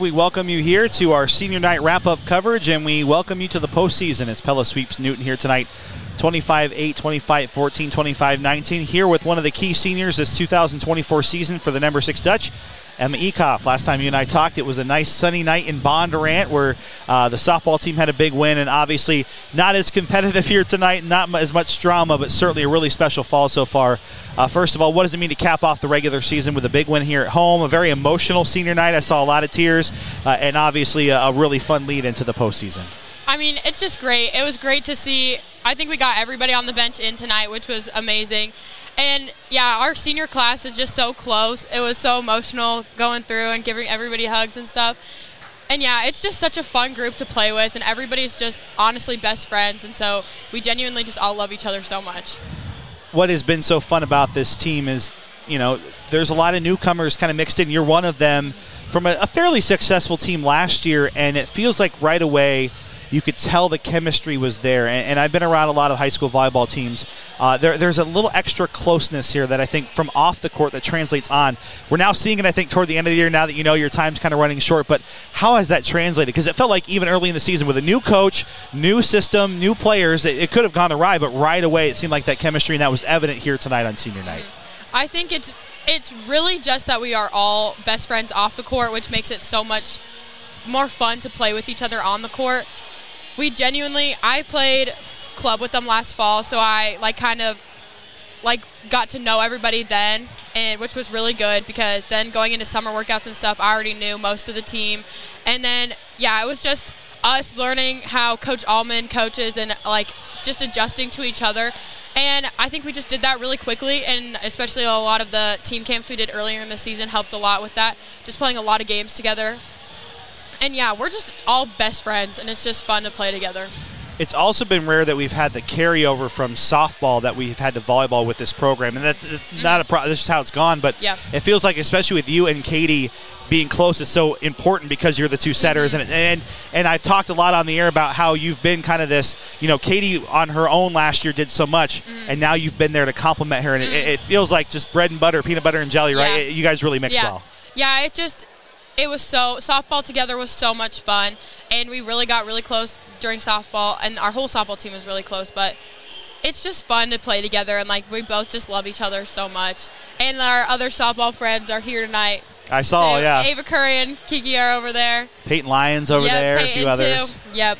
We welcome you here to our senior night wrap-up coverage, and we welcome you to the postseason as Pella sweeps Newton here tonight, 25-8, 25-14, 25-19. Here with one of the key seniors this 2024 season for the number 6 Dutch, Emma Eekhoff. Last time you and I talked, it was a nice sunny night in Bondurant where the softball team had a big win, and obviously not as competitive here tonight, not as much drama, but certainly a really special fall so far. First of all, what does it mean to cap off the regular season with a big win here at home? A very emotional senior night. I saw a lot of tears, and obviously a really fun lead into the postseason. I mean, it's just great. It was great to see. I think we got everybody on the bench in tonight, which was amazing. And, yeah, our senior class was just so close. It was so emotional going through and giving everybody hugs and stuff. And, yeah, it's just such a fun group to play with, and everybody's just honestly best friends. And so we genuinely just all love each other so much. What has been so fun about this team is, you know, there's a lot of newcomers kind of mixed in. You're one of them from a fairly successful team last year, and it feels like right away you could tell the chemistry was there. And I've been around a lot of high school volleyball teams. There's a little extra closeness here that I think from off the court that translates on. We're now seeing it, I think, toward the end of the year now that you know your time's kind of running short. But how has that translated? Because it felt like even early in the season with a new coach, new system, new players, it could have gone awry. But right away it seemed like that chemistry, and that was evident here tonight on senior night. I think it's really just that we are all best friends off the court, which makes it so much more fun to play with each other on the court. I played club with them last fall, so I got to know everybody then, and which was really good because then going into summer workouts and stuff, I already knew most of the team. And then, yeah, it was just us learning how Coach Allman coaches and, just adjusting to each other. And I think we just did that really quickly, and especially a lot of the team camps we did earlier in the season helped a lot with that, just playing a lot of games together. And, yeah, we're just all best friends, and it's just fun to play together. It's also been rare that we've had the carryover from softball that we've had to volleyball with this program. And that's not a problem. That's just how it's gone. But yeah, it feels like, especially with you and Katie being close, is so important because you're the two setters. And I've talked a lot on the air about how you've been kind of this, you know, Katie on her own last year did so much, and now you've been there to compliment her. And it feels like just bread and butter, peanut butter and jelly, right? You guys really mix well. Yeah, softball together was so much fun, and we really got really close during softball, and our whole softball team was really close, but it's just fun to play together, and we both just love each other so much. And our other softball friends are here tonight. I saw, yeah. Ava Curry and Kiki are over there. Peyton Lyons over there, Peyton a few others. Too. Yep.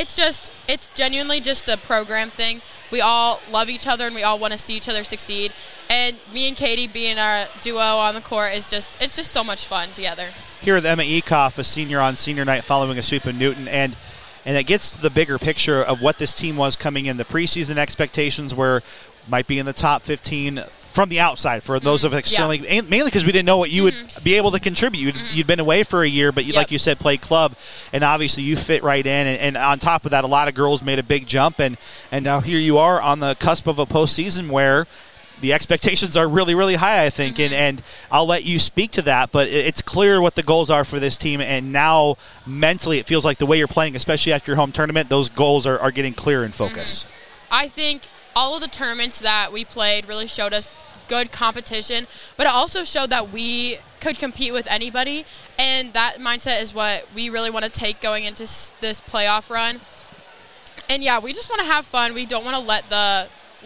It's genuinely just the program thing. We all love each other, and we all want to see each other succeed. And me and Katie being our duo on the court it's just so much fun together. Here with Emma Eekhoff, a senior on senior night following a sweep in Newton, and it gets to the bigger picture of what this team was coming in. The preseason expectations were might be in the top 15 from the outside for those of externally, mainly because we didn't know what you would be able to contribute. You'd been away for a year, but like you said, played club, and obviously you fit right in. And on top of that, a lot of girls made a big jump, and now here you are on the cusp of a postseason where the expectations are really, really high, I think, and I'll let you speak to that, but it's clear what the goals are for this team, and now mentally it feels like the way you're playing, especially after your home tournament, those goals are getting clear in focus. I think all of the tournaments that we played really showed us good competition, but it also showed that we could compete with anybody, and that mindset is what we really want to take going into this playoff run. And, yeah, we just want to have fun. We don't want to let the,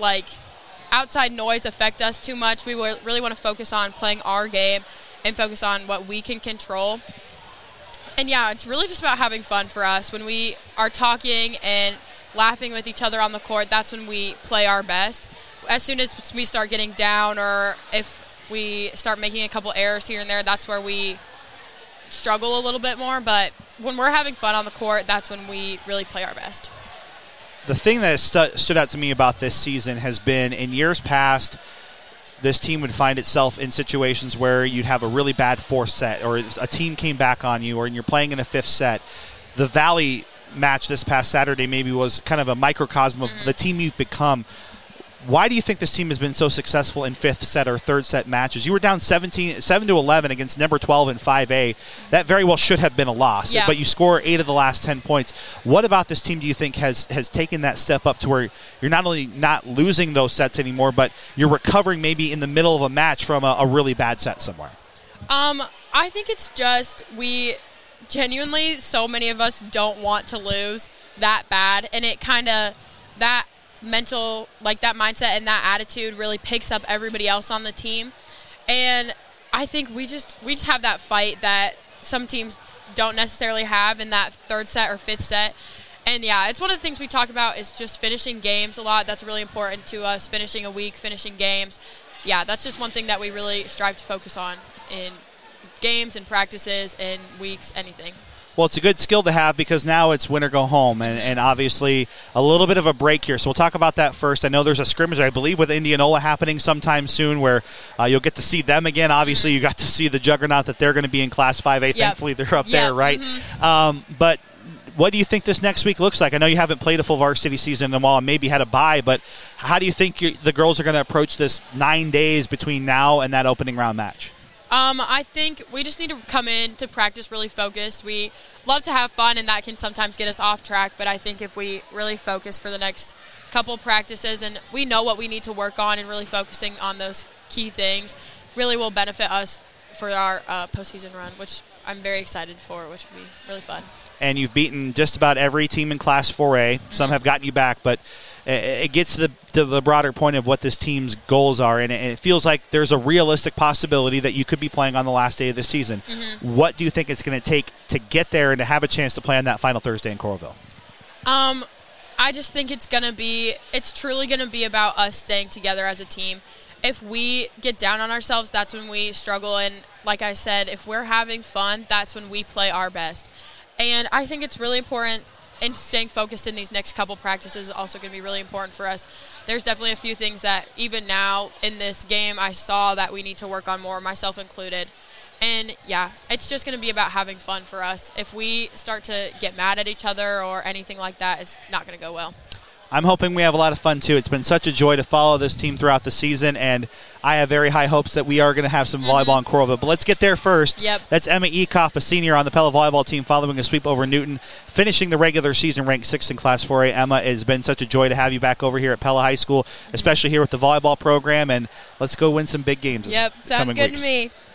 outside noise affect us too much. We really want to focus on playing our game and focus on what we can control. And, yeah, it's really just about having fun for us. When we are talking and laughing with each other on the court, that's when we play our best. As soon as we start getting down or if we start making a couple errors here and there, that's where we struggle a little bit more. But when we're having fun on the court, that's when we really play our best. The thing that stood out to me about this season has been in years past, this team would find itself in situations where you'd have a really bad fourth set or a team came back on you or you're playing in a fifth set. The Valley match this past Saturday maybe was kind of a microcosm of the team you've become. Why do you think this team has been so successful in fifth set or third set matches? You were down 7-11 against number 12 in 5A. That very well should have been a loss, but you score 8 of the last 10 points. What about this team do you think has taken that step up to where you're not only not losing those sets anymore, but you're recovering maybe in the middle of a match from a really bad set somewhere? I think it's just we genuinely, so many of us don't want to lose that bad, and it kind of, that mental, like that mindset and that attitude really picks up everybody else on the team. And I think we just have that fight that some teams don't necessarily have in that third set or fifth set. And yeah, it's one of the things we talk about is just finishing games a lot. That's really important to us, finishing a week, finishing games. Yeah, that's just one thing that we really strive to focus on in games and practices and weeks, anything. Well, it's a good skill to have because now it's win or go home, and obviously a little bit of a break here. So we'll talk about that first. I know there's a scrimmage, I believe, with Indianola happening sometime soon where you'll get to see them again. Obviously, you got to see the juggernaut that they're going to be in Class 5A. Yep. Thankfully, they're up there, right? Mm-hmm. But what do you think this next week looks like? I know you haven't played a full varsity season in a while and maybe had a bye, but how do you think the girls are going to approach this 9 days between now and that opening round match? I think we just need to come in to practice really focused. We love to have fun, and that can sometimes get us off track, but I think if we really focus for the next couple practices and we know what we need to work on and really focusing on those key things really will benefit us for our postseason run, which I'm very excited for, which will be really fun. And you've beaten just about every team in Class 4A. Some have gotten you back, but it gets to the broader point of what this team's goals are, and it feels like there's a realistic possibility that you could be playing on the last day of the season. Mm-hmm. What do you think it's going to take to get there and to have a chance to play on that final Thursday in Coralville? I just think it's truly going to be about us staying together as a team. If we get down on ourselves, that's when we struggle, and like I said, if we're having fun, that's when we play our best. And I think it's really important, and staying focused in these next couple practices is also going to be really important for us. There's definitely a few things that even now in this game I saw that we need to work on more, myself included. And, yeah, it's just going to be about having fun for us. If we start to get mad at each other or anything like that, it's not going to go well. I'm hoping we have a lot of fun, too. It's been such a joy to follow this team throughout the season, and I have very high hopes that we are going to have some volleyball in Coralville. But let's get there first. Yep. That's Emma Ecoff, a senior on the Pella volleyball team, following a sweep over Newton, finishing the regular season ranked 6th in Class 4A. Emma, it has been such a joy to have you back over here at Pella High School, especially here with the volleyball program, and let's go win some big games. Yep, sounds good to me.